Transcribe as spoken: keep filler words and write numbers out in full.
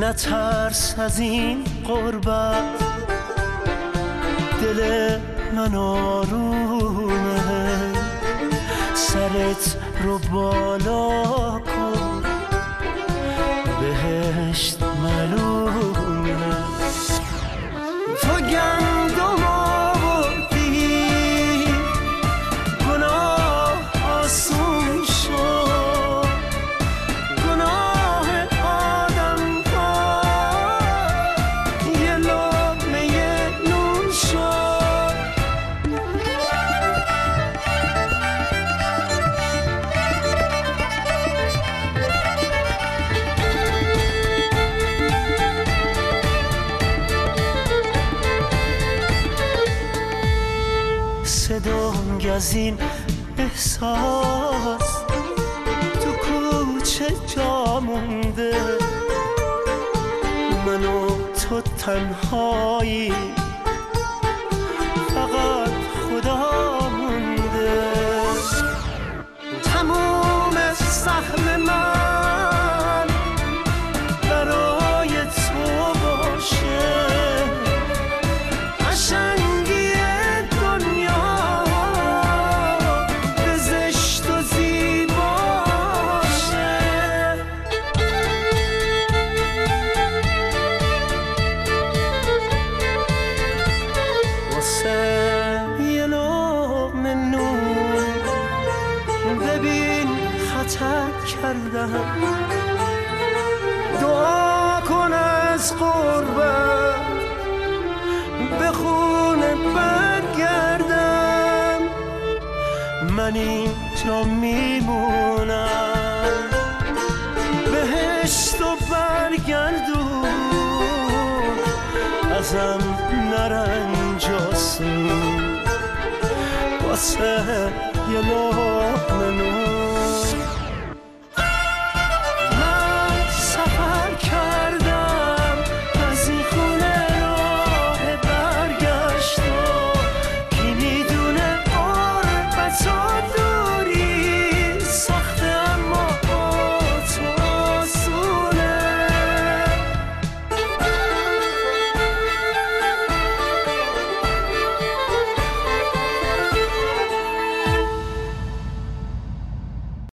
نترس از این غربت، دل من آرومه، سرت رو بالا کن، بهشت معلومه. تو گندم آوردی گناه آسون شد، گناه آدم ها یه لقمه نون شد. صدام از این احساس تو کوچه جا مونده، من و تو تنهایی، فقط خدا مونده. تموم سهم من برای تو باشه، قشنگی دنیا به زشت و زیباشه. واسه یه لقمه نون ببین خطا کردم، دعا کن از قربت به خونه برگردم. من اینجا میمونم، بهشت و برگردون، ازم نرنجاسون، واسه یه لقمه نون.